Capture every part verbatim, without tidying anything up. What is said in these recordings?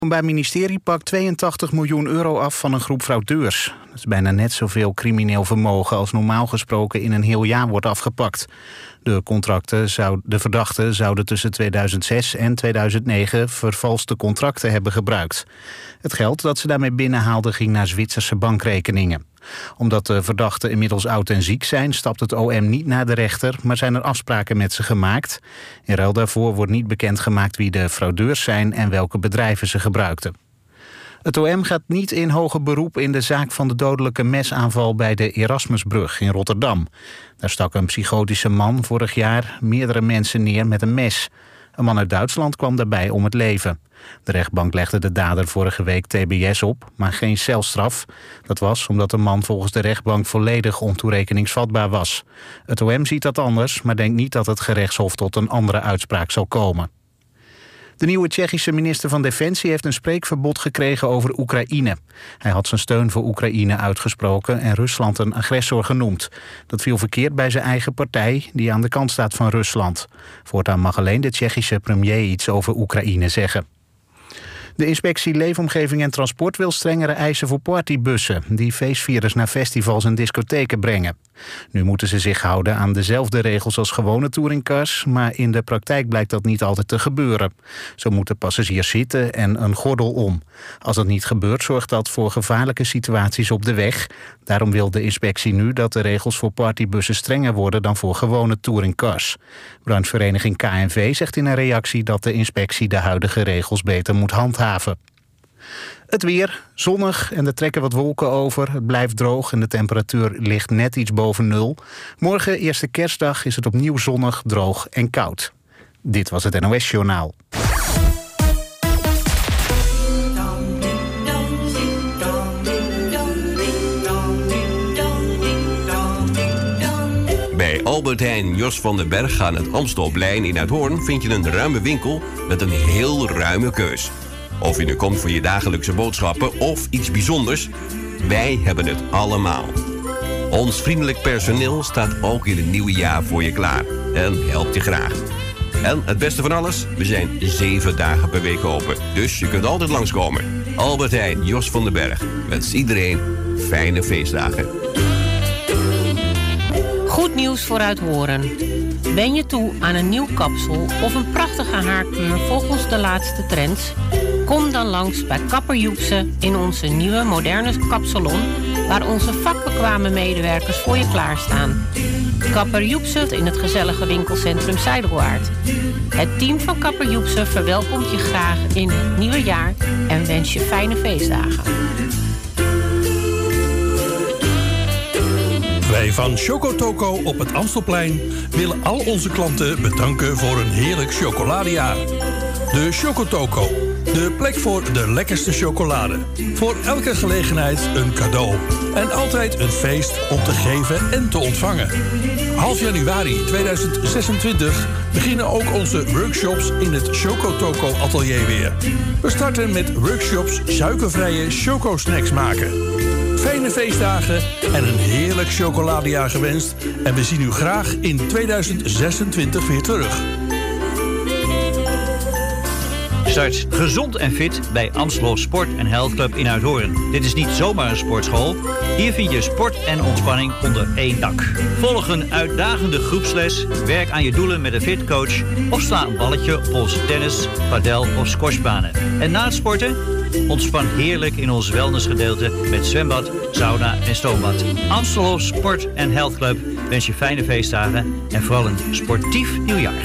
Het Openbaar Ministerie pakt tweeëntachtig miljoen euro af van een groep fraudeurs. Dat is bijna net zoveel crimineel vermogen als normaal gesproken in een heel jaar wordt afgepakt. De contracten zou, de verdachten zouden tussen tweeduizend zes en tweeduizend negen vervalste contracten hebben gebruikt. Het geld dat ze daarmee binnenhaalden ging naar Zwitserse bankrekeningen. Omdat de verdachten inmiddels oud en ziek zijn, stapt het O M niet naar de rechter, maar zijn er afspraken met ze gemaakt. In ruil daarvoor wordt niet bekendgemaakt wie de fraudeurs zijn en welke bedrijven ze gebruikten. Het O M gaat niet in hoger beroep in de zaak van de dodelijke mesaanval bij de Erasmusbrug in Rotterdam. Daar stak een psychotische man vorig jaar meerdere mensen neer met een mes. Een man uit Duitsland kwam daarbij om het leven. De rechtbank legde de dader vorige week T B S op, maar geen celstraf. Dat was omdat de man volgens de rechtbank volledig ontoerekeningsvatbaar was. Het O M ziet dat anders, maar denkt niet dat het gerechtshof tot een andere uitspraak zal komen. De nieuwe Tsjechische minister van Defensie heeft een spreekverbod gekregen over Oekraïne. Hij had zijn steun voor Oekraïne uitgesproken en Rusland een agressor genoemd. Dat viel verkeerd bij zijn eigen partij, die aan de kant staat van Rusland. Voortaan mag alleen de Tsjechische premier iets over Oekraïne zeggen. De inspectie Leefomgeving en Transport wil strengere eisen voor partybussen die feestvierders naar festivals en discotheken brengen. Nu moeten ze zich houden aan dezelfde regels als gewone touringcars, maar in de praktijk blijkt dat niet altijd te gebeuren. Zo moeten passagiers zitten en een gordel om. Als dat niet gebeurt, zorgt dat voor gevaarlijke situaties op de weg. Daarom wil de inspectie nu dat de regels voor partybussen strenger worden dan voor gewone touringcars. Branchevereniging K N V zegt in een reactie dat de inspectie de huidige regels beter moet handhaven. Het weer, zonnig en er trekken wat wolken over. Het blijft droog en de temperatuur ligt net iets boven nul. Morgen, eerste kerstdag, is het opnieuw zonnig, droog en koud. Dit was het N O S-journaal. Bij Albert Heijn Jos van den Berg aan het Amstelplein in Uithoorn vind je een ruime winkel met een heel ruime keus. Of je nu komt voor je dagelijkse boodschappen of iets bijzonders, wij hebben het allemaal. Ons vriendelijk personeel staat ook in het nieuwe jaar voor je klaar en helpt je graag. En het beste van alles, we zijn zeven dagen per week open, dus je kunt altijd langskomen. Albert Heijn Jos van den Berg wens iedereen fijne feestdagen. Goed nieuws voor Uithoorn. Ben je toe aan een nieuw kapsel of een prachtige haarkleur volgens de laatste trends? Kom dan langs bij Kapper Joepse in onze nieuwe moderne kapsalon, waar onze vakbekwame medewerkers voor je klaarstaan. Kapper Joepse in het gezellige winkelcentrum Zijderwaard. Het team van Kapper Joepse verwelkomt je graag in het nieuwe jaar en wens je fijne feestdagen. Wij van Chocotoco op het Amstelplein willen al onze klanten bedanken voor een heerlijk chocoladejaar. De Chocotoco, de plek voor de lekkerste chocolade. Voor elke gelegenheid een cadeau. En altijd een feest om te geven en te ontvangen. Half januari tweeduizend zesentwintig beginnen ook onze workshops in het Chocotoco atelier weer. We starten met workshops suikervrije chocosnacks maken. Fijne feestdagen en een heerlijk chocoladejaar gewenst. En we zien u graag in tweeduizend zesentwintig weer terug. Start gezond en fit bij Amstelhof Sport en Health Club in Uithoorn. Dit is niet zomaar een sportschool. Hier vind je sport en ontspanning onder één dak. Volg een uitdagende groepsles, werk aan je doelen met een fit coach of sla een balletje op onze tennis, padel of squashbanen. En na het sporten, ontspan heerlijk in ons wellnessgedeelte met zwembad, sauna en stoombad. Amstelhof Sport en Health Club wens je fijne feestdagen en vooral een sportief nieuwjaar.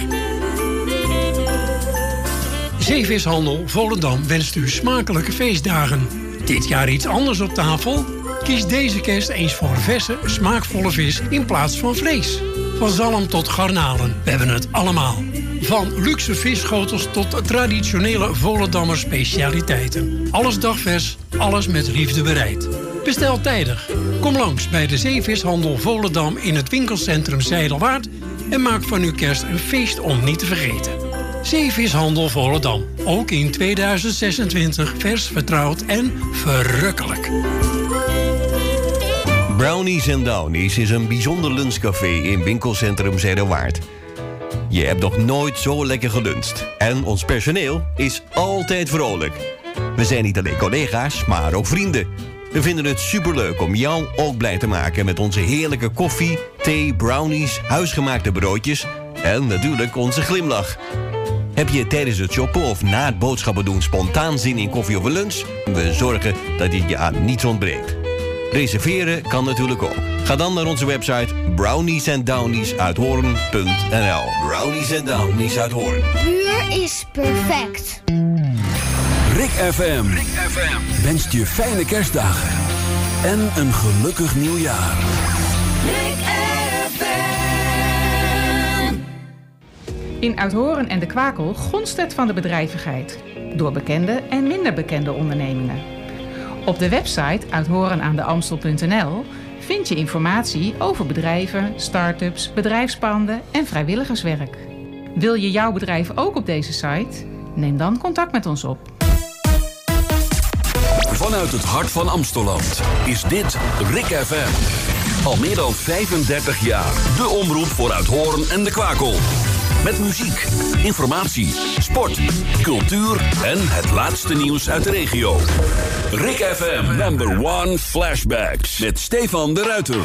Zeevishandel Volendam wenst u smakelijke feestdagen. Dit jaar iets anders op tafel? Kies deze kerst eens voor verse, smaakvolle vis in plaats van vlees. Van zalm tot garnalen, we hebben het allemaal. Van luxe visschotels tot traditionele Volendammer specialiteiten. Alles dagvers, alles met liefde bereid. Bestel tijdig. Kom langs bij de Zeevishandel Volendam in het winkelcentrum Zijdelwaard en maak van uw kerst een feest om niet te vergeten. Zeevishandel Volendam. Ook in tweeduizend zesentwintig vers, vertrouwd en verrukkelijk. Brownies and Downies is een bijzonder lunchcafé in winkelcentrum Zijderwaard. Je hebt nog nooit zo lekker geluncht. En ons personeel is altijd vrolijk. We zijn niet alleen collega's, maar ook vrienden. We vinden het superleuk om jou ook blij te maken met onze heerlijke koffie, thee, brownies, huisgemaakte broodjes en natuurlijk onze glimlach. Heb je tijdens het shoppen of na het boodschappen doen spontaan zin in koffie of een lunch? We zorgen dat dit je aan niets ontbreekt. Reserveren kan natuurlijk ook. Ga dan naar onze website brownies and downies uit hoorn punt n l. Brownies and Downies uit Hoorn. Buur is perfect. Rick F M, Rick F M wenst je fijne kerstdagen en een gelukkig nieuwjaar. Rick F M. In Uithoren en de Kwakel gonst het van de bedrijvigheid. Door bekende en minder bekende ondernemingen. Op de website uithorenaandeamstel punt n l vind je informatie over bedrijven, start-ups, bedrijfspanden en vrijwilligerswerk. Wil je jouw bedrijf ook op deze site? Neem dan contact met ons op. Vanuit het hart van Amsteland is dit Rick F M. Al meer dan vijfendertig jaar. De omroep voor Uithoren en de Kwakel. Met muziek, informatie, sport, cultuur en het laatste nieuws uit de regio. Rick F M Number One Flashbacks met Stefan de Ruiter.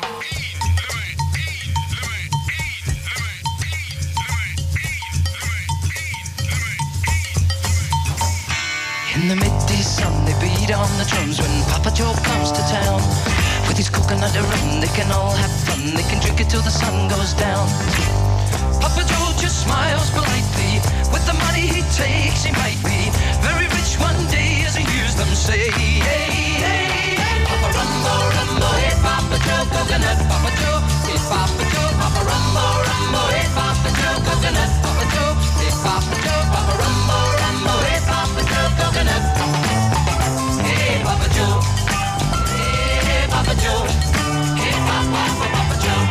In the midday sun, they beat on the drums when Papa Joe comes to town. With his coconut rum, they can all have fun. They can drink it till the sun goes down. Papa Joe just smiles politely. With the money he takes, he might be very rich one day as he hears them say, hey, hey, hey. Papa Rumbo, Rumbo, hey, Papa Joe, coconut. Papa Joe, hey, Papa Joe, Papa Rumbo, Rumbo, hey, Papa Joe, coconut. Papa Joe, hey, Papa Joe, Papa Rumbo, Rumbo, hey, Papa Joe, coconut. Hey, Papa Joe, hey, Papa Joe, hey, Papa, Papa Joe.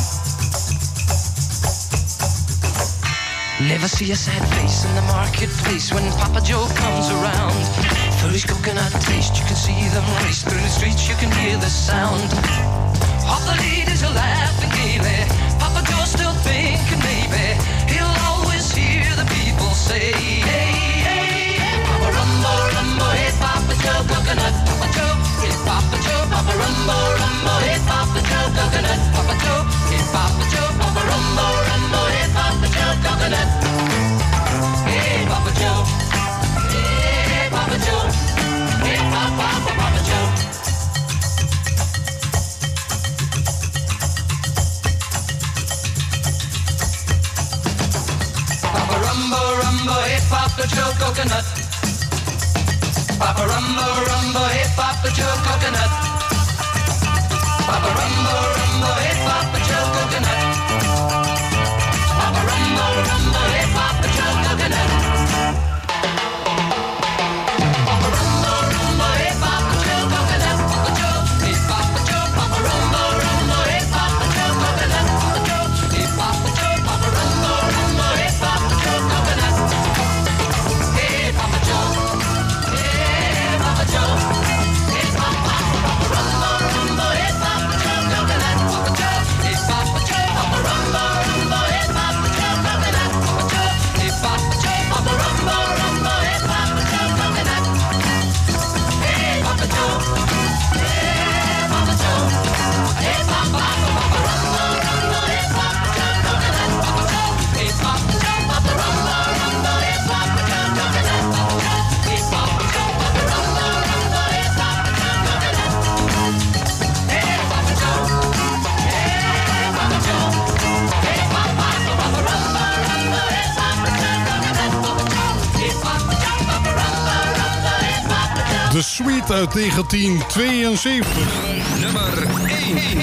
Never see a sad face in the marketplace when Papa Joe comes around. For his coconut taste, you can see them race through the streets, you can hear the sound. All the ladies are laughing gaily. Papa Joe's still thinking maybe he'll always hear the people say, hey, hey, hey. Papa Rumbo, Rumbo, hey, Papa Joe, coconut. Papa Joe, hey, Papa Joe, Papa Rumbo, Rumbo, hey, Papa Joe, coconut. Papa Joe, hey, Papa Joe, Papa Rumbo, Rumbo, hey, Papa Joe, coconut. Hey, Papa Joe, hey, Papa Joe, hey, Papa, Papa Joe. Papa Rumbo, Rumbo, hey, Papa Joe, coconut. Papa Rumbo, Rumbo, hey, Papa Joe, coconut. Papa Rumbo, Rumbo, hey, Papa Joe, coconut. Papa Rumbo, Rumbo, hey, Papa Joe, coconut. Papa Rumbo, Rumbo, hey, Papa Joe, coconut. Papa Joe, hey, Papa Joe, Papa Rumbo, Rumbo, hey, Papa Joe, coconut. Papa Joe, hey, Papa Joe, Papa Rumbo, Rumbo, hey, Papa Joe, coconut. Hey, Papa Joe, hey, Papa Joe, hey, Papa, Papa Rumbo, Rumbo, hey, Papa Joe, coconut. Papa Joe, hey, Papa Joe, Papa Rumbo, Rumbo, hey, Papa Joe, coconut. Papa Joe, hey, Papa Joe, Papa Rumbo, Rumbo, hey, Papa Joe, coconut. Hey, Papa Joe, hey, Papa Joe, hey, Papa, Papa Rumbo, Rumbo, hey, Papa Joe, coconut. Papa Joe, hey, Papa Joe, Papa Rumbo, Rumbo, hey, Papa Joe, coconut. Papa Joe, hey, Papa Joe, Papa Rumbo, Rumbo, hey, Papa Joe, coconut. Hey, Papa Joe, hey, Papa Joe, hey, Papa, Papa Rumbo, Rumbo, hey, Papa Joe, coconut. Papa Joe, hey, Papa Joe, Papa Rumbo, Rumbo, hey, Papa Joe. De Suite uit negentien tweeënzeventig. Nummer één.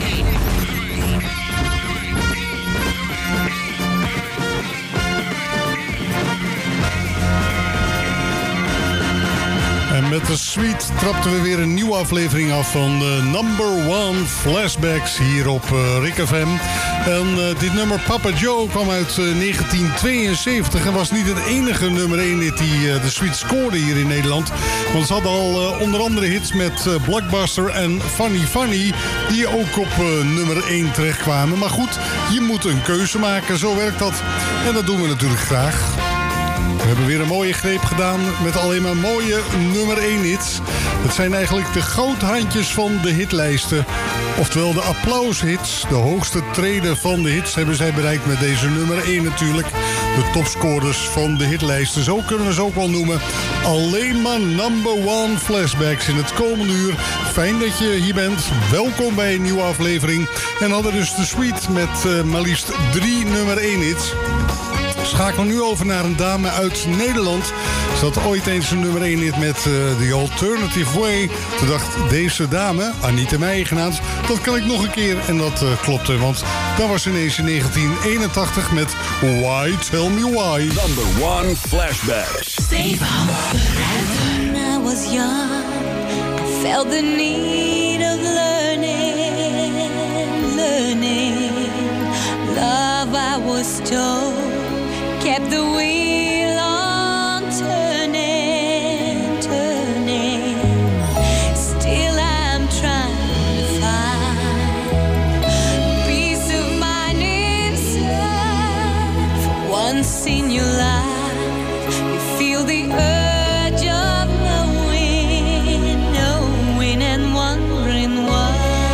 En met de Suite trapten we weer een nieuwe aflevering af van de Number One Flashbacks hier op uh, Rick F M. En uh, dit nummer Papa Joe kwam uit uh, negentien tweeënzeventig en was niet het enige nummer één hit die uh, de Suite scoorde hier in Nederland. Want ze hadden al uh, onder andere hits met uh, Blockbuster en Funny Funny die ook op uh, nummer één terechtkwamen. Maar goed, je moet een keuze maken, zo werkt dat. En dat doen we natuurlijk graag. We hebben weer een mooie greep gedaan met alleen maar mooie nummer één hits. Het zijn eigenlijk de goudhandjes van de hitlijsten. Oftewel de applaushits. De hoogste treden van de hits hebben zij bereikt met deze nummer één natuurlijk. De topscorers van de hitlijsten. Zo kunnen we ze ook wel noemen. Alleen maar number one flashbacks in het komende uur. Fijn dat je hier bent. Welkom bij een nieuwe aflevering. En hadden dus de suite met uh, maar liefst drie nummer één hits. Schakelen nu over naar een dame uit Nederland. Ze had ooit eens een nummer één hit met uh, The Alternative Way. Toen dacht deze dame, Anita Meijer genaamd, dat kan ik nog een keer. En dat uh, klopte, want dan was ze ineens in negentien eenentachtig met Why, Tell Me Why. Number one flashbacks. When I was young, I felt the need of learning, learning. Love, I was told, kept the wheel on turning, turning. Still I'm trying to find peace of mind inside. For once in your life, you feel the urge of knowing, knowing and wondering why.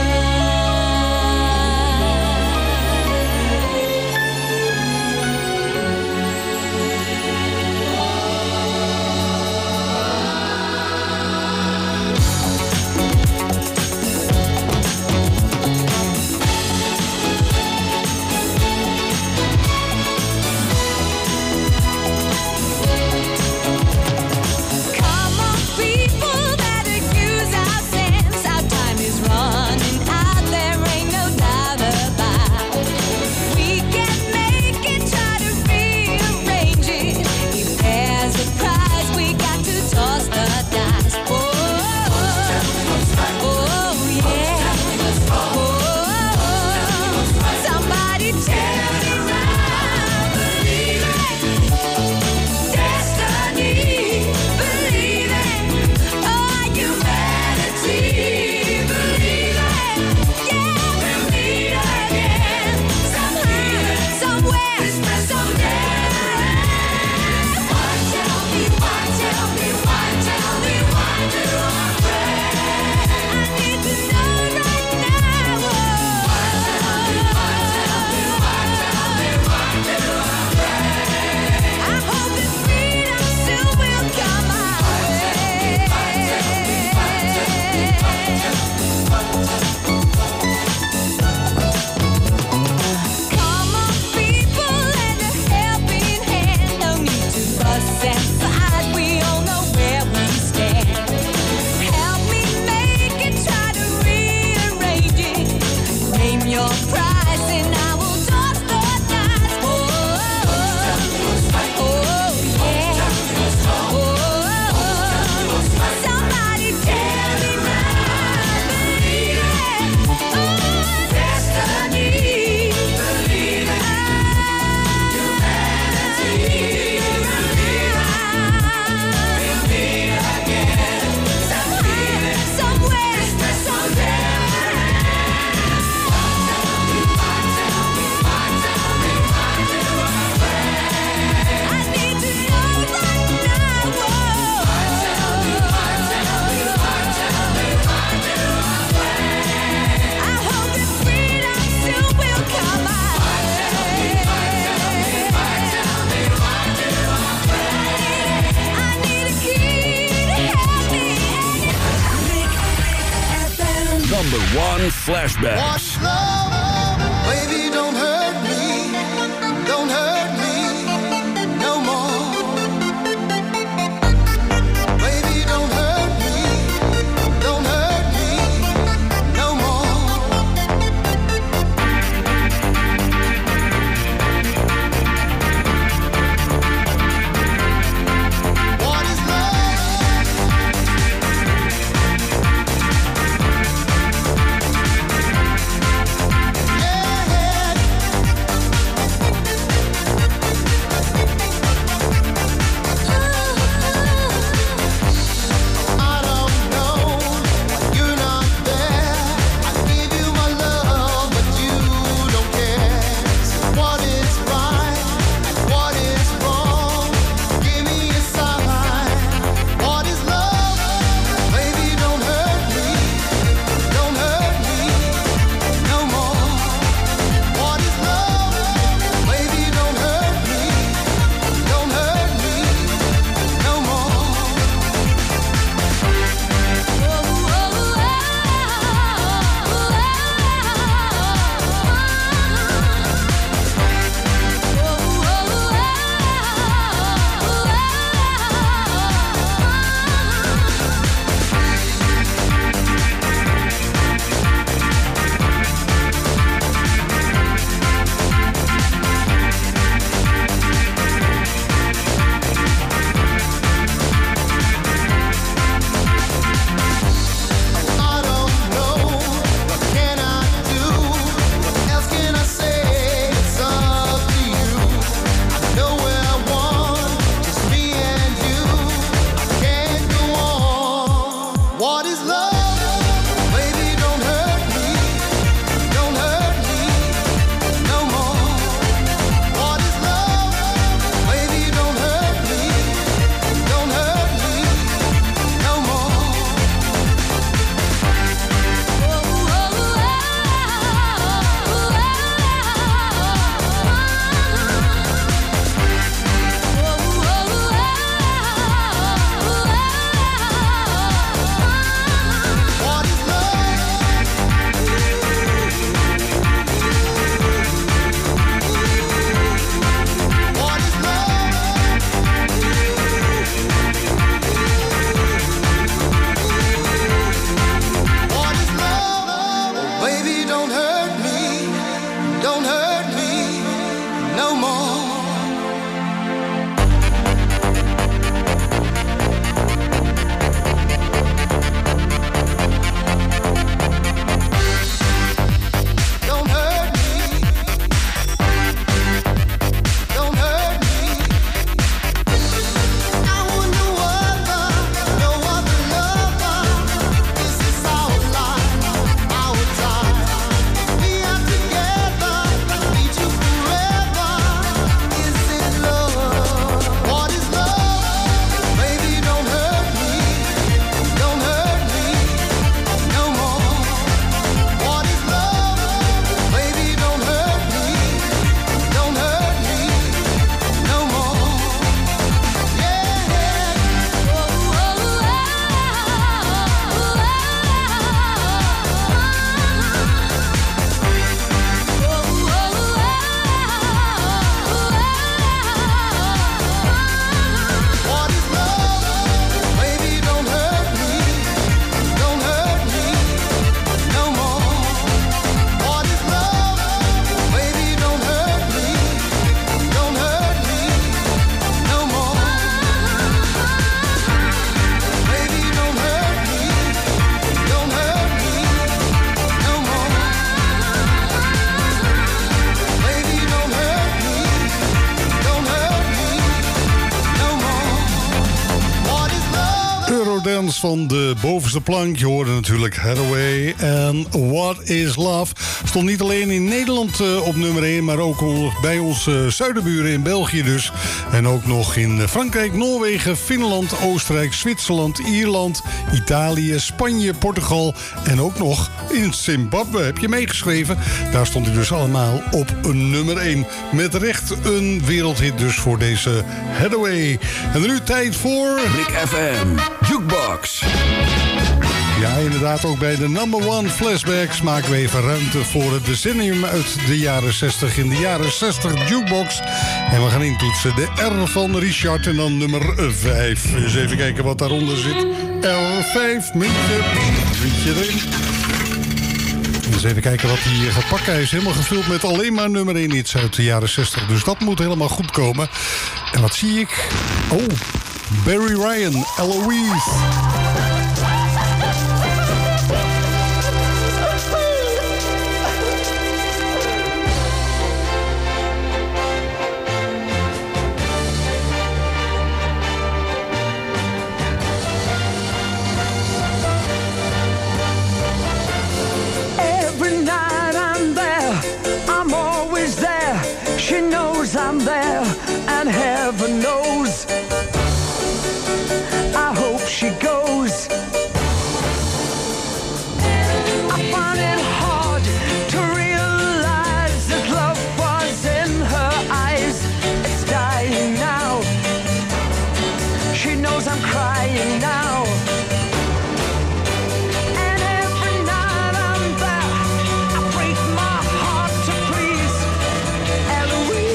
Flashbacks. Baby, don't hurt me, don't hurt me no more. Baby, don't hurt me, don't hurt me no more. What is love? Eurodance van de bovenste plank. Je hoorde natuurlijk Hathaway en What is Love. Stond niet alleen in Nederland uh, op nummer één... maar ook bij onze zuidenburen in België dus. En ook nog in Frankrijk, Noorwegen, Finland, Oostenrijk, Zwitserland, Ierland... Italië, Spanje, Portugal en ook nog in Zimbabwe. Heb je meegeschreven? Daar stond hij dus allemaal op een nummer één. Met recht een wereldhit dus voor deze Hathaway. En nu tijd voor... Rick F M, Jukebox. Ja, inderdaad, ook bij de number one flashbacks maken we even ruimte voor het decennium uit de jaren zestig. In de jaren zestig Jukebox. En we gaan intoetsen de R van Richard en dan nummer vijf. Eens even kijken wat daaronder zit. R vijf, muntje, muntje erin. Eens even kijken wat hij gaat pakken. Hij is helemaal gevuld met alleen maar nummer één hits uit de jaren zestig. Dus dat moet helemaal goed komen. En wat zie ik? Oh, Barry Ryan, Eloise. I'm there, and heaven knows I hope she goes. I find it hard to realize that love was in her eyes. It's dying now. She knows I'm crying now. And every night I'm there, I break my heart to please Eloise.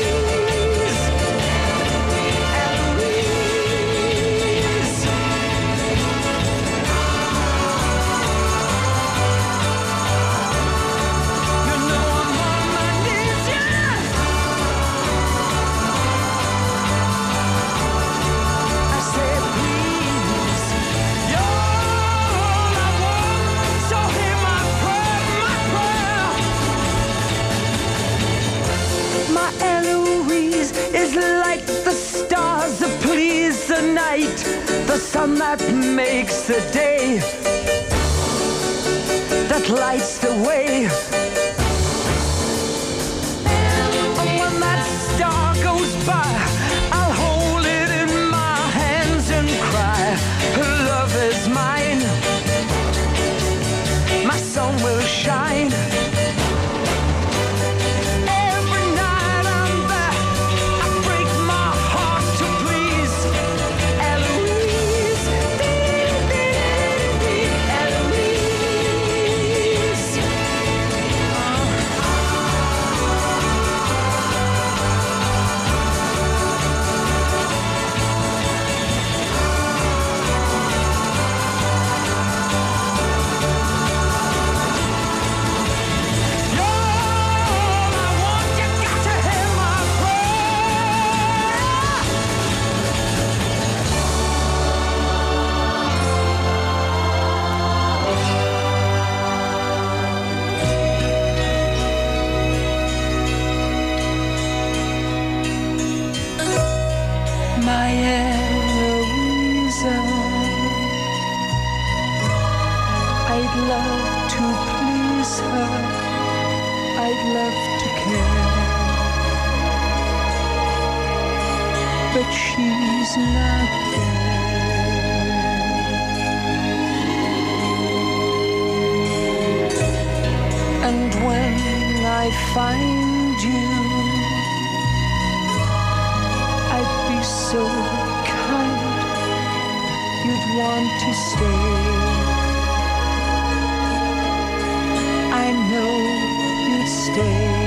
The sun that makes the day, that lights the way. And when that star goes by, I'll hold it in my hands and cry, her love is mine, my sun will shine. But she's not there. And when I find you, I'd be so kind, you'd want to stay. I know you'd stay.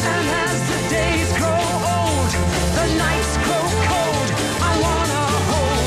Hold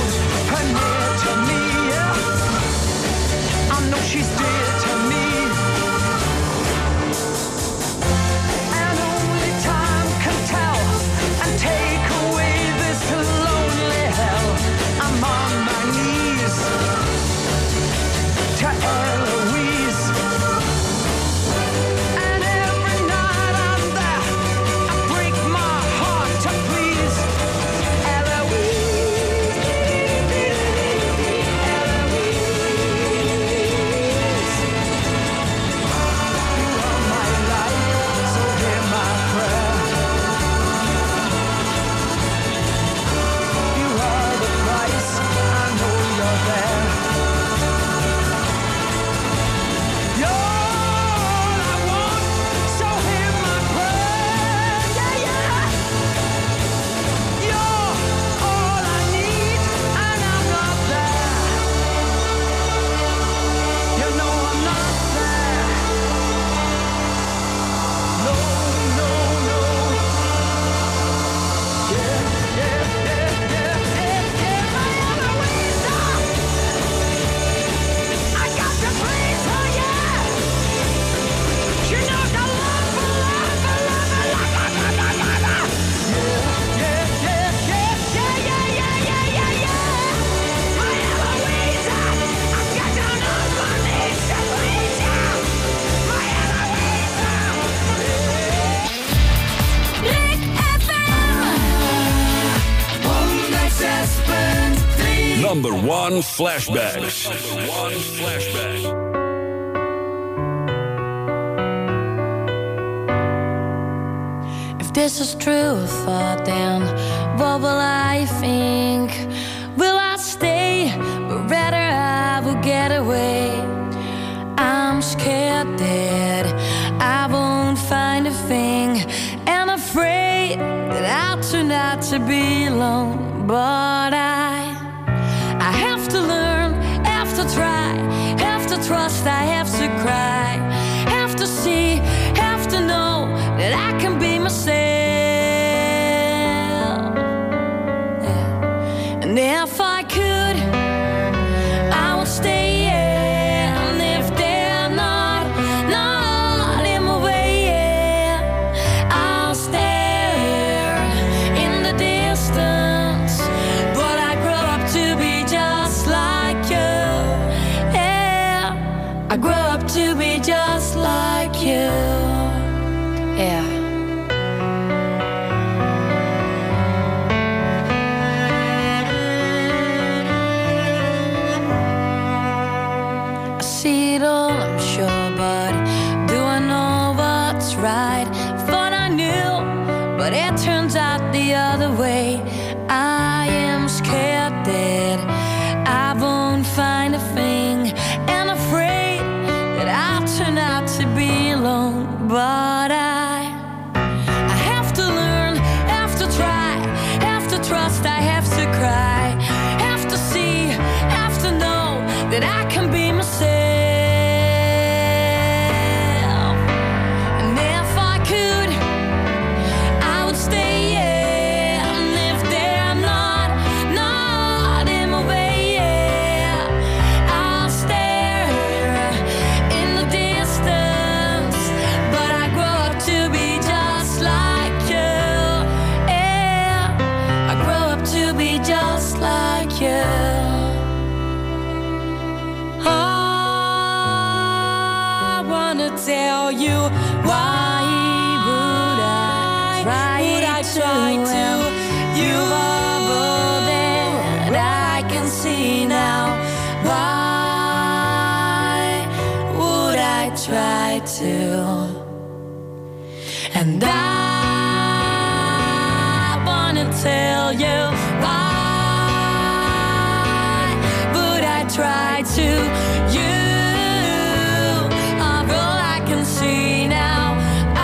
Number One Flashbacks. Number One Flashbacks. If this is true thought, then what will I think? Will I stay? But rather I will get away. I'm scared that I won't find a thing, and afraid that I'll turn out to be alone. But I, I have to learn, have to try, have to trust, I have to cry, have to see, have to know that I can be myself. Yeah. And if I could, I would stay. I grew up to be just like you. Yeah. I see it all, I'm sure, but do I know what's right? Thought I knew, but it turns out the other way. I am scared that I won't find a thing, and afraid that I'll turn out to be alone. But I, I have to learn, have to try, have to trust, I have to cry, have to see, have to know that I can be myself. And if I could, I would stay, yeah. And if they're not, not in my way, yeah, I'll stare in the distance. But I grew up to be just like you, yeah. I grew up to be just like you. I wanna tell you why would I try, would I try to? You are all that I can see now. Why would I try to? And I wanna tell you why would I try to? You are all I can see now.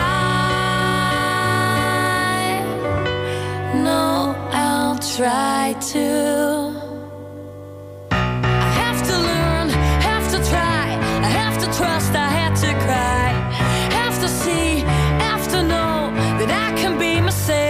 I know I'll try to. I have to learn, have to try, I have to trust, I have to cry, have to see, have to know that I can be myself.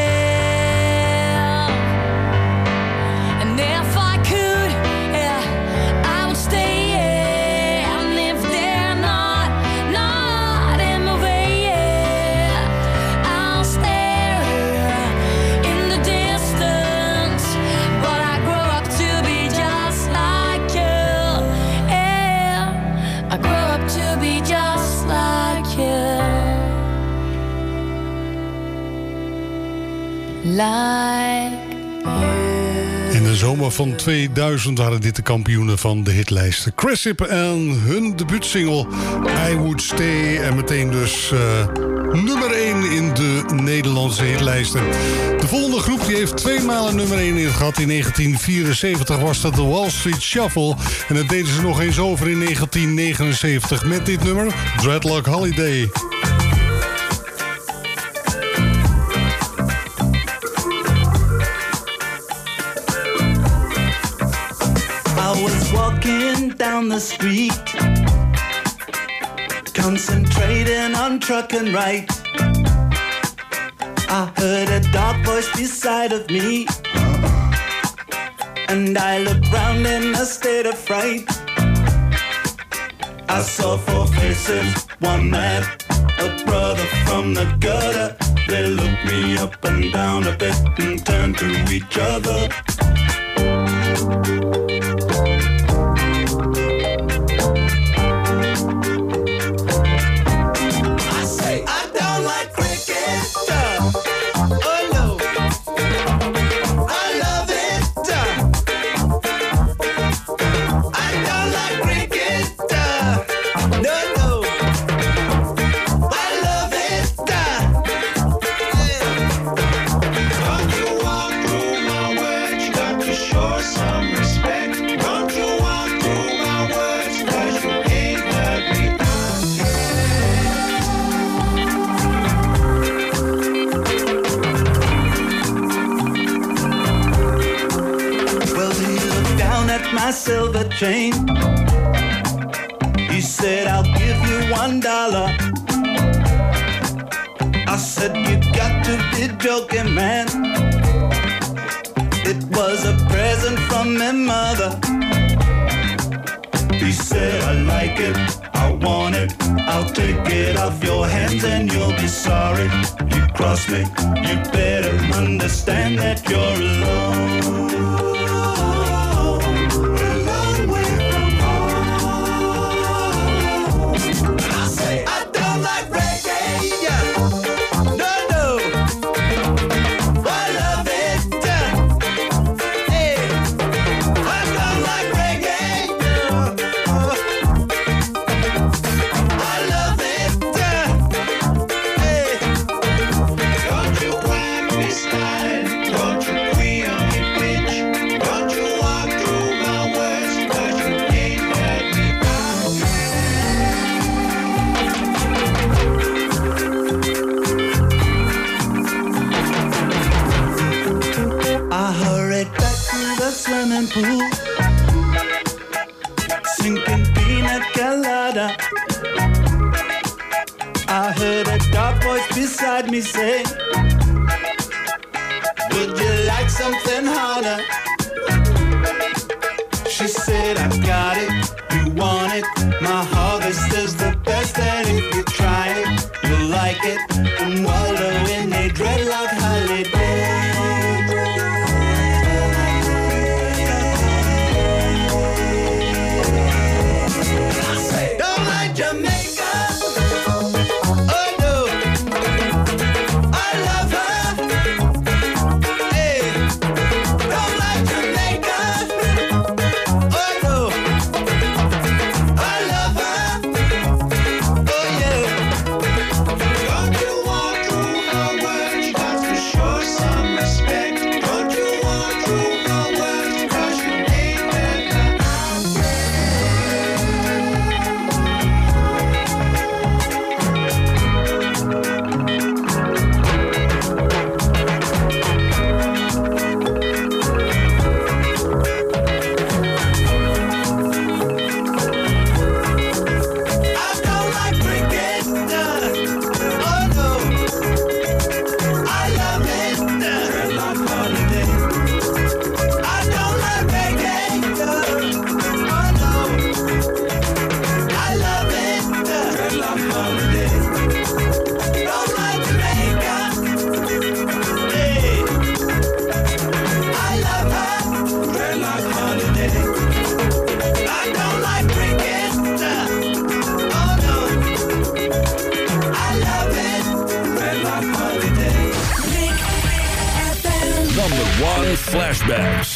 And if I could, yeah, I would stay, yeah. And if they're not, not in my way, yeah, I'll stare in the distance. But I grew up to be just like you, yeah. I grew up to be just like you. Like In de zomer van tweeduizend waren dit de kampioenen van de hitlijsten. Cressip en hun debuutsingle I Would Stay. En meteen dus uh, nummer één in de Nederlandse hitlijsten. De volgende groep die heeft twee malen nummer één in gehad. In negentien vierenzeventig was dat de Wall Street Shuffle. En dat deden ze nog eens over in negentien negenenzeventig met dit nummer, Dreadlock Holiday. I was walking down the street, concentrating on truck and right. I heard a dark voice beside of me, and I looked round in a state of fright. I saw four faces, one man, a brother from the gutter. They looked me up and down a bit and turned to each other. silver chain. He said, I'll give you one dollar. I said, you got to be joking, man. It was a present from my mother. He said, I like it, I want it, I'll take it off your hands and you'll be sorry. You cross me, you better understand that you're alone. A long way from home. I say, I don't like reggae, yeah. No, no, I love it, yeah. Hey, I don't like reggae, yeah. I love it, yeah. Hey, don't you whack me style, don't you queen on me bitch, don't you walk through my words, 'cause you ain't heard me out. I hurried back to the swimming pool, sinking pina colada. I heard a dark voice beside me say, would you like something harder? She said, I got it, you want it. My harvest is the best, and if you try it, you'll like it. And wallow in a dreadlock holiday. I say, don't like Jamaica. Oh no, I love her. Hey, don't like Jamaica. Oh no, I love her. Oh yeah. Don't you walk through her words, got to show some respect. Don't you walk through her words, 'cause you ain't heard her out. I don't like cricket. Oh no, I love it. Dreadlock holiday. I don't like reggae. Oh no, I love it. Dreadlock holiday. Don't like Jamaica. Hey, I love her. Dreadlock holiday. I don't like cricket. Oh no, I love it. Dreadlock holiday. Number one Flashbacks.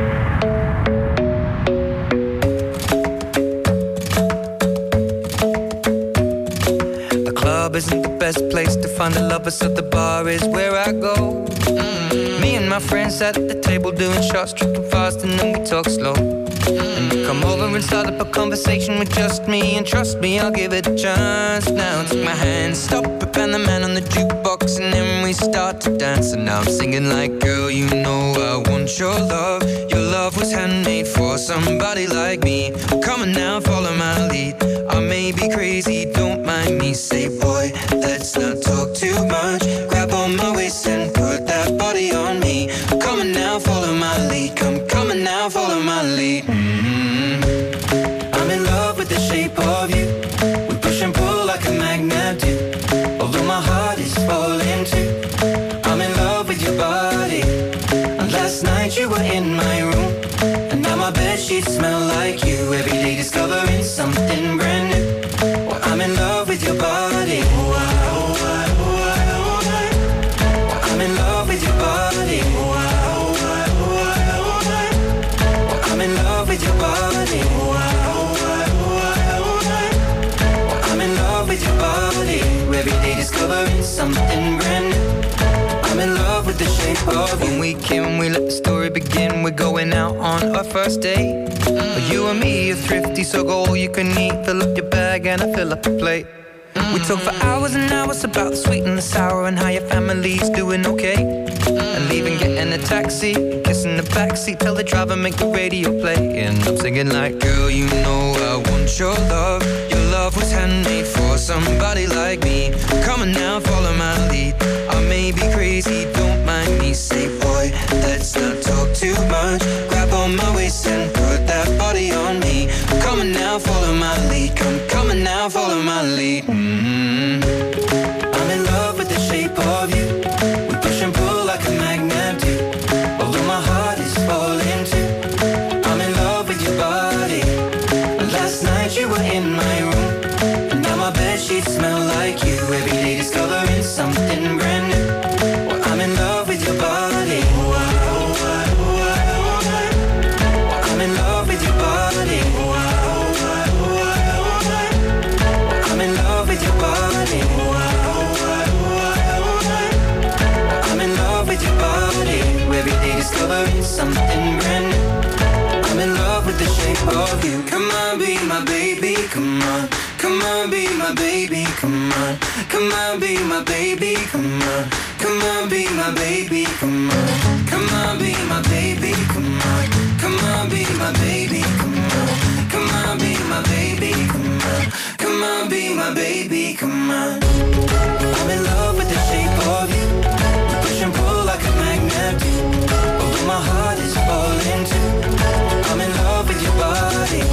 The club isn't the best place to find the lovers, so the bar is where I go. Mm. Me and my friends sat at the table doing shots, tripping fast, and then we talk slow. And you come over and start up a conversation with just me, and trust me, I'll give it a chance. Now take my hand, stop it, and the man on the jukebox, and then we start to dance. And now I'm singing like, girl, you know I want your love. Your love was handmade for somebody like me. Come on now, follow my lead. I may be crazy, don't mind me. Say, boy, let's not talk too much. Grab on my waist and put that body on me. Come on now, follow my lead. Come, come on now, follow my lead. Mm-hmm. I'm in love with the shape of you. We push and pull like a magnet do. Although my heart is falling too. I'm in love with your body. And last night you were in my room, and now my bedsheets smell like you. Every day discovering something brand new. Well, I'm in love with your body. Oh, I, oh, I, oh, I, oh, I. Well, I'm in love with your body. Oh, I, oh, I, oh, I, oh, I. Well, I'm in love with your body. Oh, I, oh, I, oh, I, oh, I. Well, I'm in love with your body. Every day discovering something brand new. I'm in love with the shape of you. When we came, we let the story begin. We're going out on our first date. Mm. You and me are thrifty, so go all you can eat. Fill up your bag and I fill up the plate. Mm. We talk for hours and hours about the sweet and the sour and how your family's doing okay. And leaving, getting a taxi, kissing the backseat, tell the driver make the radio play. And I'm singing like, girl, you know I want your love. Your love was handmade for somebody like me. Come on now, follow my lead. I may be crazy, don't mind me. Say, boy, let's not talk too much. Grab on my waist and put that body on me. Come on now, follow my lead. Come, come on now, follow my lead. Mm-hmm. I'm in love with the shape of you. We push and pull like a magnet do. Although my heart is falling too. I'm in love with your body. Last night you were in my room, and now my bedsheets smell like you. Every day discovering something brand new. Well, I'm in love with your body. Well, I'm in love with your body. Well, I'm in love with your body. Well, I'm in love with your body. Every day discovering something brand new. I'm in love with the shape of you. Come on, be my baby, come on. Come on, be my baby, come on. Come on, be my baby, come on. Come on, be my baby, come on. Come on, be my baby, come on. Come on, be my baby, come on. Come on, be my baby, come on. Come on, be my baby, come on. I'm in love with the shape of you. We push and pull like a magnet do. Although my heart is falling too. I'm in love with your body.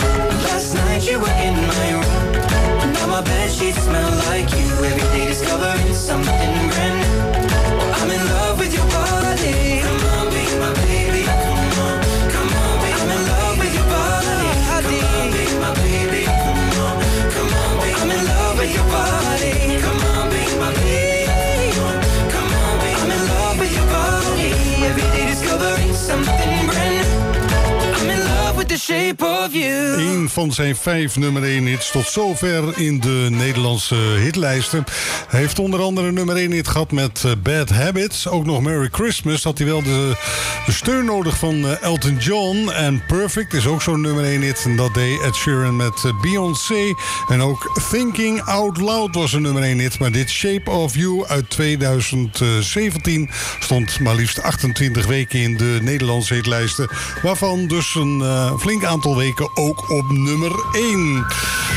Last night you were in my room, and now my bedsheets smell like you. Every day discovering something brand new. Well, I'm in love with your body. Come on, be my baby. Come on, come on, be. I'm in love with your body. Come on, be my baby. Come on, come on, be. I'm in love with your body. Come on, be my baby. Come on, be. I'm in love with your body. Every day discovering something brand new. I'm in love with the shape of you. Een van zijn vijf nummer één hits tot zover in de Nederlandse hitlijsten. Hij heeft onder andere nummer één hit gehad met uh, Bad Habits. Ook nog Merry Christmas had hij wel de, de steun nodig van uh, Elton John. En Perfect is ook zo'n nummer één hit. En dat deed Ed Sheeran met uh, Beyoncé. En ook Thinking Out Loud was een nummer één hit. Maar dit Shape of You uit tweeduizend zeventien stond maar liefst achtentwintig weken in de Nederlandse hitlijsten. Waarvan dus een uh, flink aantal weken ook op nummer één.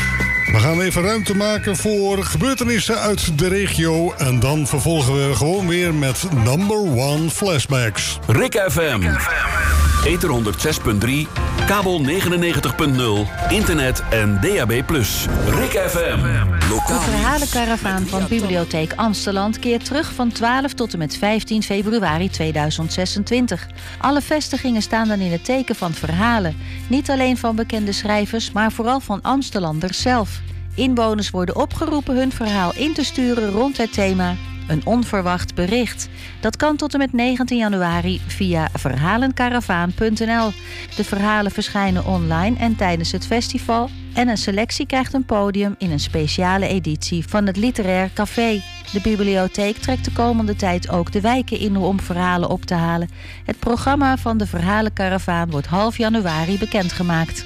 We gaan even ruimte maken voor gebeurtenissen uit de regio. En dan vervolgen we gewoon weer met number one flashbacks. Rick F M. Ether honderd zes punt drie, kabel negenennegentig punt nul, internet en D A B plus. Rick F M. De verhalenkaravaan van Bibliotheek Amsteland keert terug van twaalf tot en met vijftien februari tweeduizend zesentwintig. Alle vestigingen staan dan in het teken van verhalen. Niet alleen van bekende schrijvers, maar vooral van Amstelanders zelf. Inwoners worden opgeroepen hun verhaal in te sturen rond het thema Een onverwacht bericht. Dat kan tot en met negentien januari via verhalenkaravaan punt n l. De verhalen verschijnen online en tijdens het festival. En een selectie krijgt een podium in een speciale editie van het Literair Café. De bibliotheek trekt de komende tijd ook de wijken in om verhalen op te halen. Het programma van de verhalenkaravaan wordt half januari bekendgemaakt.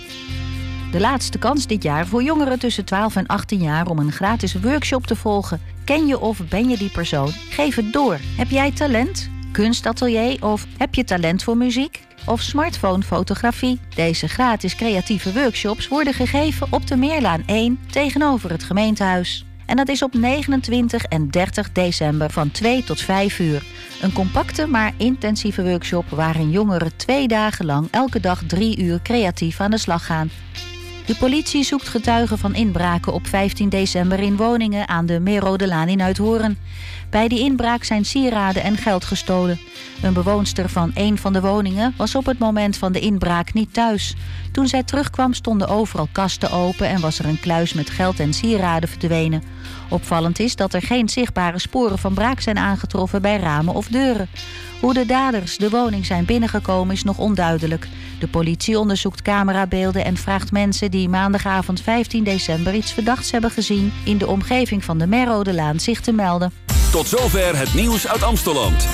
De laatste kans dit jaar voor jongeren tussen twaalf en achttien jaar om een gratis workshop te volgen. Ken je of ben je die persoon? Geef het door. Heb jij talent? Kunstatelier of heb je talent voor muziek? Of smartphonefotografie? Deze gratis creatieve workshops worden gegeven op de Meerlaan één tegenover het gemeentehuis. En dat is op negenentwintig en dertig december van twee tot vijf uur. Een compacte maar intensieve workshop waarin jongeren twee dagen lang elke dag drie uur creatief aan de slag gaan. De politie zoekt getuigen van inbraken op vijftien december in woningen aan de Meerodelaan in Uithoorn. Bij die inbraak zijn sieraden en geld gestolen. Een bewoonster van een van de woningen was op het moment van de inbraak niet thuis. Toen zij terugkwam stonden overal kasten open en was er een kluis met geld en sieraden verdwenen. Opvallend is dat er geen zichtbare sporen van braak zijn aangetroffen bij ramen of deuren. Hoe de daders de woning zijn binnengekomen is nog onduidelijk. De politie onderzoekt camerabeelden en vraagt mensen die maandagavond vijftien december iets verdachts hebben gezien in de omgeving van de Meerodelaan zich te melden. Tot zover het nieuws uit Amsteland.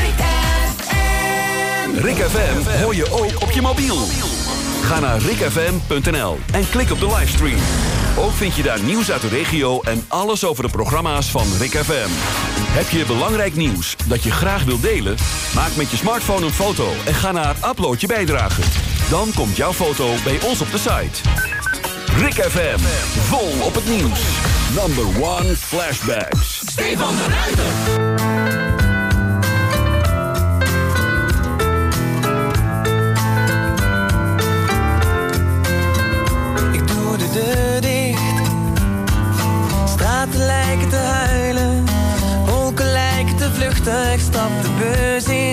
Rick F M hoor je ook op je mobiel. Ga naar rick f m punt n l en klik op de livestream. Ook vind je daar nieuws uit de regio en alles over de programma's van Rick F M. Heb je belangrijk nieuws dat je graag wilt delen? Maak met je smartphone een foto en ga naar Upload je bijdrage. Dan komt jouw foto bij ons op de site. Rick F M, vol op het nieuws. Number one flashbacks. Stefan de Ruiter. Deur dicht. Straten lijken te huilen, wolken lijken te vluchten. Ik stap de bus in.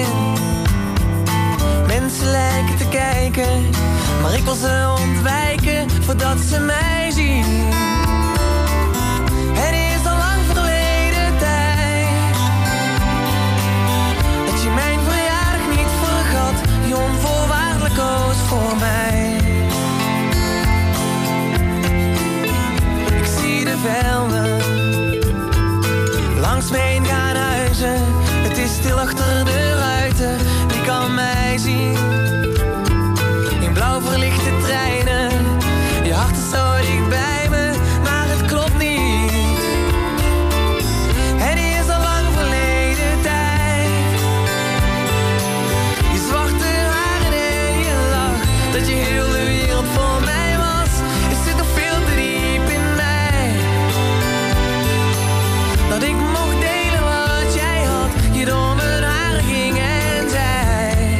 Mensen lijken te kijken, maar ik wil ze ontwijken voordat ze mij zien. Het is al lang verleden tijd dat je mijn verjaardag niet vergat, je onvoorwaardelijk koos voor mij. Velden, langs me heen gaan huizen. Het is stil achter de ruiten, wie kan mij zien? In blauw verlichte treinen, je hart is zo dicht bij me, maar het klopt niet. Het is al lang verleden tijd. Je zwarte haren en je lach, dat je heel de wereld voor mij was. Het zit nog veel te diep in mij, dat ik mocht delen wat jij had, je door mijn haar ging en zei.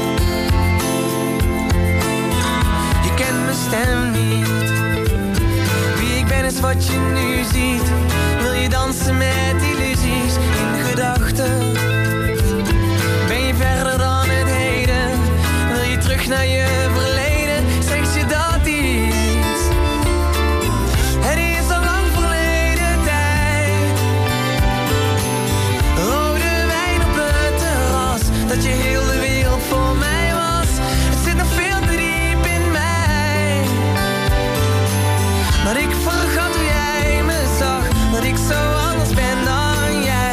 Je kent mijn stem niet, wie ik ben is wat je nu ziet. Wil je dansen met illusies in gedachten? Ben je verder dan het heden? Wil je terug naar je verleden? Zeg je dat iets? Het is al lang verleden tijd. Rode wijn op het terras, dat je heel de wereld voor mij was. Het zit nog veel te diep in mij, dat ik vergat hoe jij me zag, dat ik zo anders ben dan jij.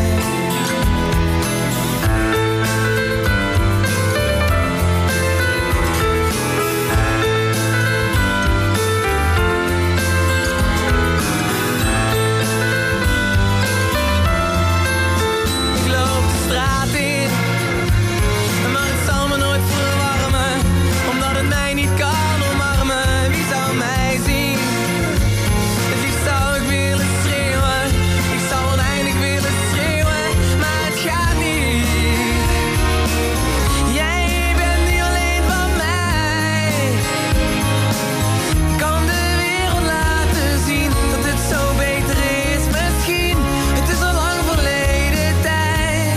Ik loop de straat in, maar het zal me nooit verwarmen, omdat het mij niet kan omarmen. Wie zou mij zien? Het liefst zou ik willen schreeuwen, ik zou oneindig willen schreeuwen, maar het gaat niet. Jij bent niet alleen van mij, kan de wereld laten zien dat het zo beter is misschien. Het is al lang verleden tijd,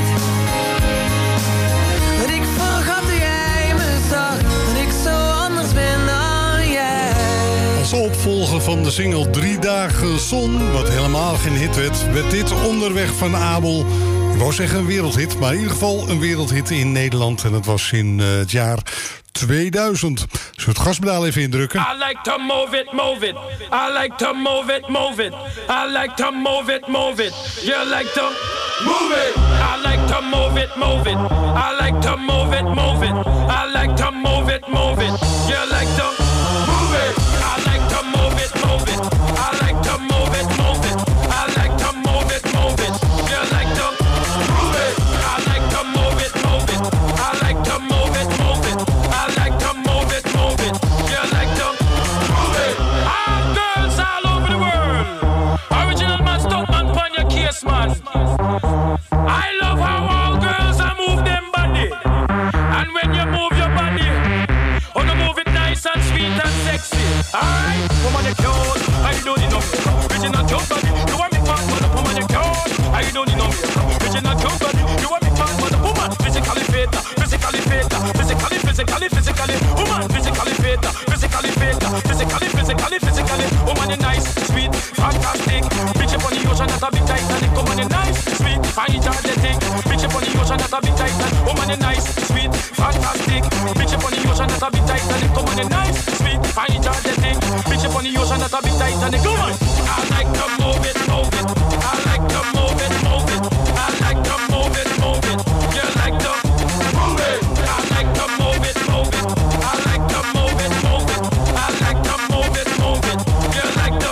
dat ik vergat hoe jij me zag, dat ik zo anders ben dan jij. Als opvolger van de single Drie Dagen Zon, wat helemaal geen hit werd, werd dit Onderweg van Abel. Ik wou zeggen een wereldhit, maar in ieder geval een wereldhit in Nederland. En dat was in uh, het jaar tweeduizend. Zullen we het gaspedaal even indrukken? I like to move it, move it. I like to move it, move it. I like to move it, move it. You like to move it. I like to move it, move it. I like to move it, move it. I like to move it, move it. You like to move it. I like to move it, move it. I like to move it, move it. I like to move it, move it. You like to move it. I like to move it, move it. I like to move it, move it. I like to move it, move it. You like to move it. All girls all over the world. Original man, stop man, pon your case, man. I love how all girls are move them body. And when you move your body, oh, you move it nice and sweet and sexy. Alright, woman, you cute. I don't need no makeup. Original cute body. You want me fast, but the woman you cute. I don't need no makeup. Original cute body. You want me fast, but the woman physically fit, physically fit, physically, physically, physically. Woman physically fit, physically fit, physically, physically, physically. Woman you nice, sweet, fantastic. Bitch up on the ocean, that's a big Titanic. Woman you nice, sweet, fine, energetic. Bitch up on the ocean, that's a big Titanic. Woman you nice, sweet, fantastic. Bitch up on the ocean, that's a big Titanic. Woman you nice, sweet, fine, energetic. Bitch up on the ocean, that's a big Titanic. Come on. I like to move it, move it. I like to move it, move it. I like to move it, move it. You like to move it. I like to move it, move it. I like to move it, move it. I like to move it, move it. You like to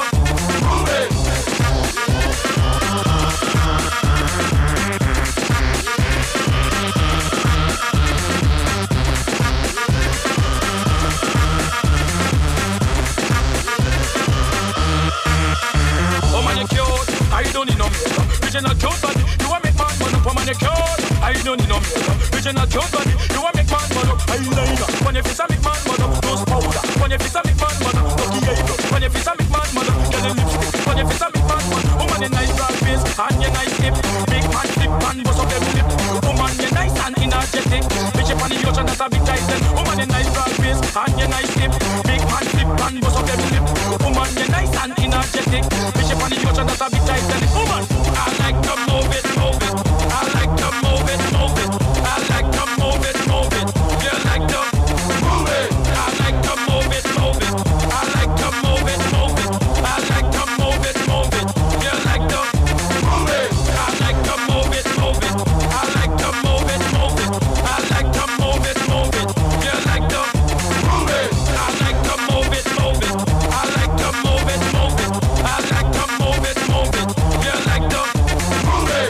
body. You want make man man up on your cure. I don't need no makeup. Original cute body. You want make man man up. Eyeliner. When your face a make man man up. Nose powder. When your face a make man man up. Lucky eyebrow. When your face a make man man up. Get a lipstick. When your face a make man man. Woman your nice broad face and your nice hip. Big man flip and bust up every lip. Woman you nice and energetic. Bitch up on the ocean that's a big titan. Woman you nice broad face and your nice hip. Big man flip and bust up every lip. Woman you nice and energetic. Bitch up on the ocean that's a big titan. Woman, I like to move it, move it. I like to move it, move it. I like to move it, move it. You like to move it. I like to move it, move it. I like to move it, move it. I like to move it, move it. You like to move it. I like to move it, move it. I like to move it, move it. I like to move it, move it. You like to move it. I like to move it, move it. I like to move it, move it. I like to move it, move it. You like to move it.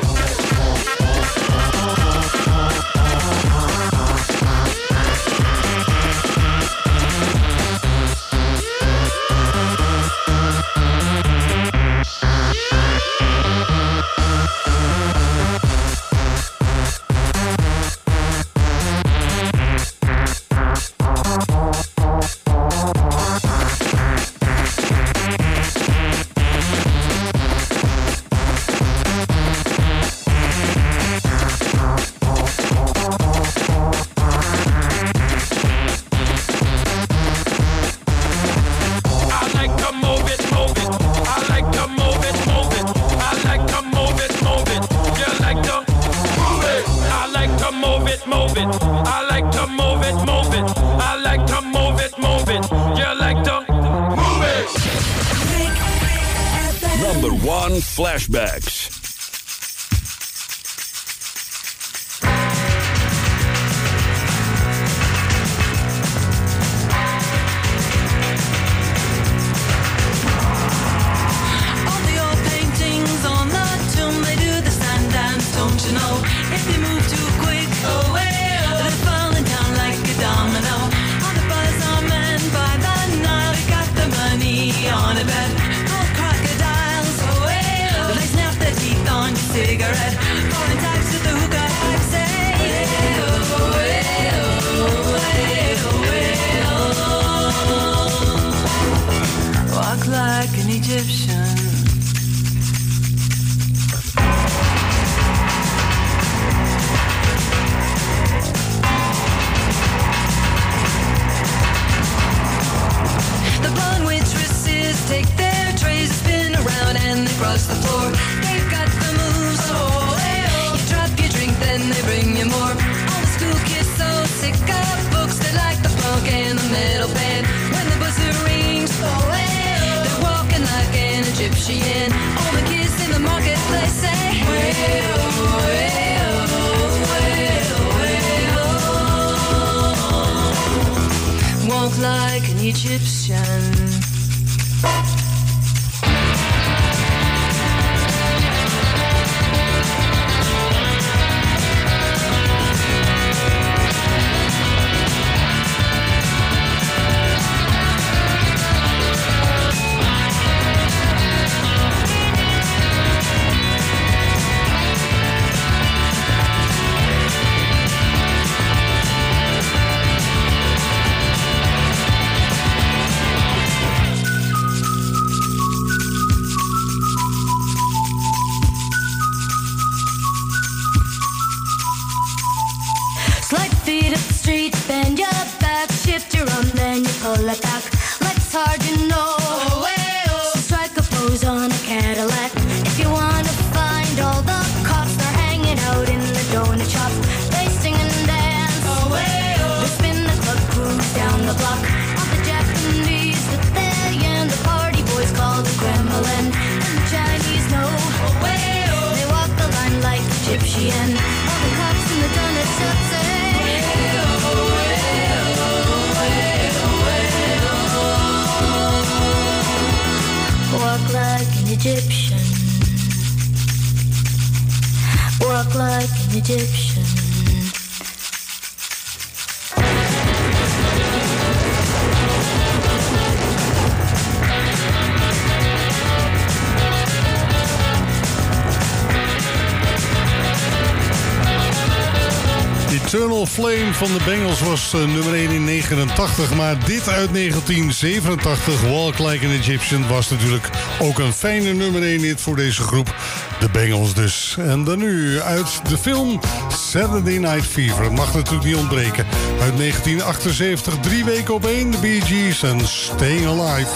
Flashbacks. All the old paintings on the tomb, they do the sand dance, don't you know? If they move too quick, oh well, they're falling down like a domino. On the bazaar man by the Nile, he got the money on a bet. Old crocodiles, oh well, they snap their teeth on your cigarette. Falling tax at the hookah pipe, say, oh well, oh well. Walk like an Egyptian. The blonde waitresses take their trays, spin around and they cross the floor. They've got the moves, oh, hey-oh. You drop your drink, then they bring you more. All the school kids so sick of books, they like the funk and the metal band. When the buzzer rings, oh, hey-oh, they're walking like an Egyptian. All the kids in the marketplace say, way-oh, way-oh, way-oh, way-oh. Walk like an Egyptian. Slide feet up the street, bend your back, shift your arm, then you pull it back. Life's hard, you know. Oh, hey, oh. So strike a pose on a Cadillac. If you wanna find all the cops, they're hanging out in the donut shop. They sing and dance. Oh, hey, oh. They spin the club cruise down the block. All the Japanese with their yen, the party boys call the Kremlin. And the Chinese know. Oh, hey, oh. They walk the line like Egyptian. All the cops in the donut shop say. Walk like an Egyptian. Walk like an Egyptian. Eternal Flame van de Bengals was uh, nummer één in negenentachtig. Maar dit uit negentien zevenentachtig, Walk Like an Egyptian, was natuurlijk ook een fijne nummer één hit voor deze groep. De Bengals dus. En dan nu uit de film Saturday Night Fever. Het mag natuurlijk niet ontbreken. Uit negentien achtenzeventig, drie weken op één. De Bee Gees en Staying Alive.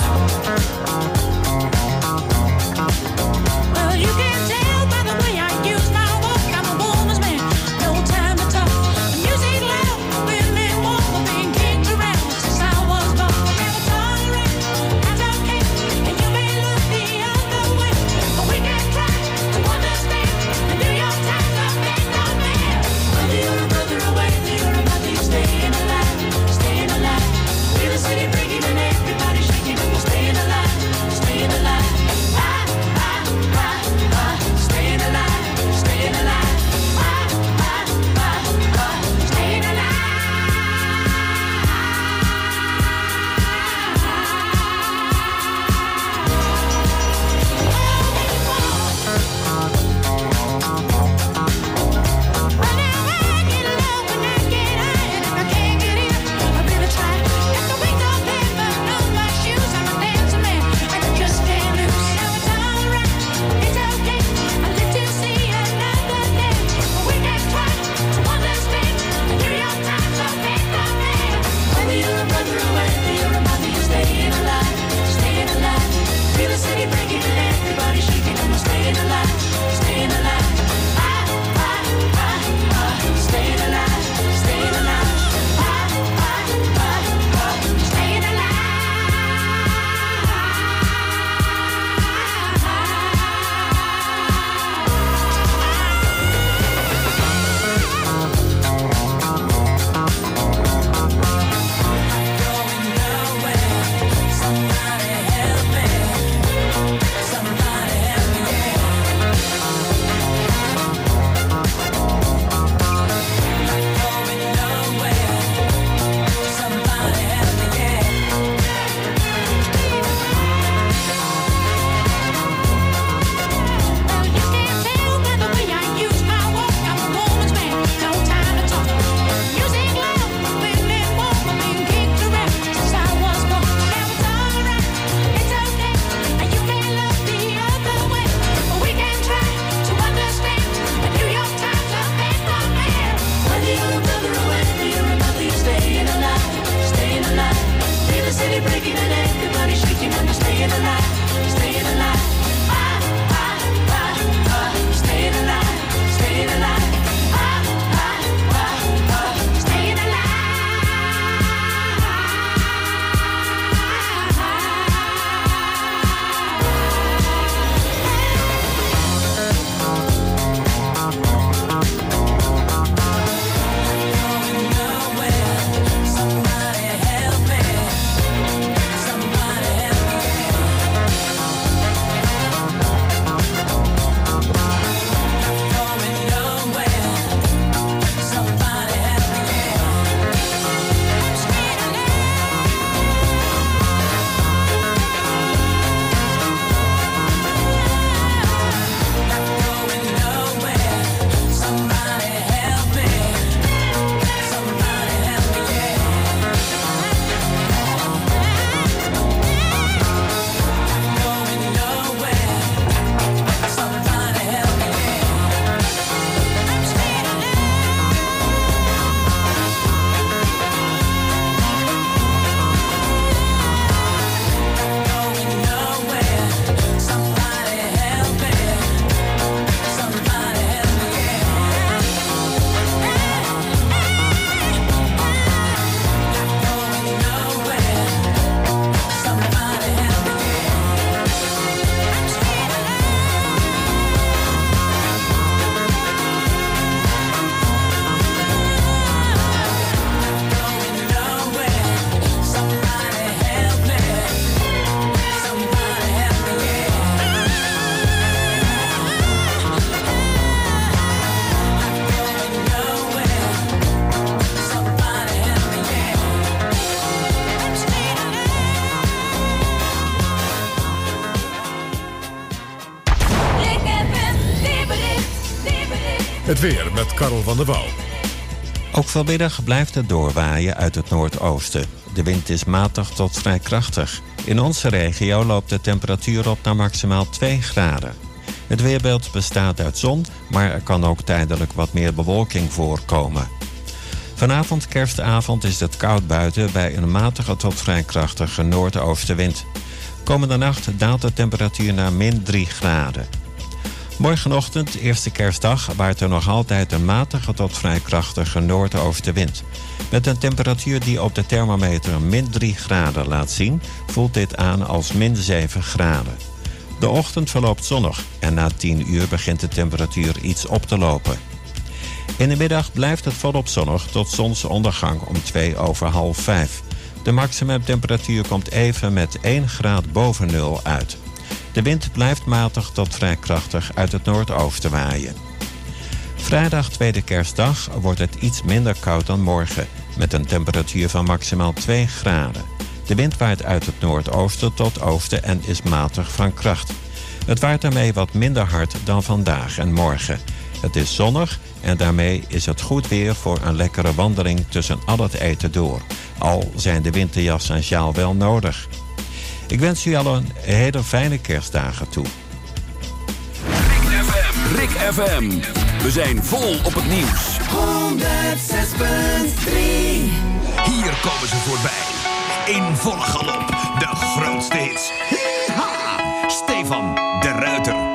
Het weer met Karel van der Wouw. Ook vanmiddag blijft het doorwaaien uit het noordoosten. De wind is matig tot vrij krachtig. In onze regio loopt de temperatuur op naar maximaal twee graden. Het weerbeeld bestaat uit zon, maar er kan ook tijdelijk wat meer bewolking voorkomen. Vanavond, kerstavond, is het koud buiten bij een matige tot vrij krachtige noordoostenwind. Komende nacht daalt de temperatuur naar min drie graden. Morgenochtend, eerste kerstdag, waait er nog altijd een matige tot vrij krachtige noordoostenwind. Met een temperatuur die op de thermometer min drie graden laat zien, voelt dit aan als min zeven graden. De ochtend verloopt zonnig en na tien uur begint de temperatuur iets op te lopen. In de middag blijft het volop zonnig tot zonsondergang om twee over half vijf. De maximumtemperatuur komt even met één graad boven nul uit. De wind blijft matig tot vrij krachtig uit het noordoosten waaien. Vrijdag, tweede kerstdag, wordt het iets minder koud dan morgen, met een temperatuur van maximaal twee graden. De wind waait uit het noordoosten tot oosten en is matig van kracht. Het waait daarmee wat minder hard dan vandaag en morgen. Het is zonnig en daarmee is het goed weer voor een lekkere wandeling tussen al het eten door. Al zijn de winterjas en sjaal wel nodig. Ik wens u allen hele fijne kerstdagen toe. Rick F M. We zijn vol op het nieuws. honderdzes punt drie. Hier komen ze voorbij. In volle galop. De grootste hits. Ha! Stefan de Ruiter.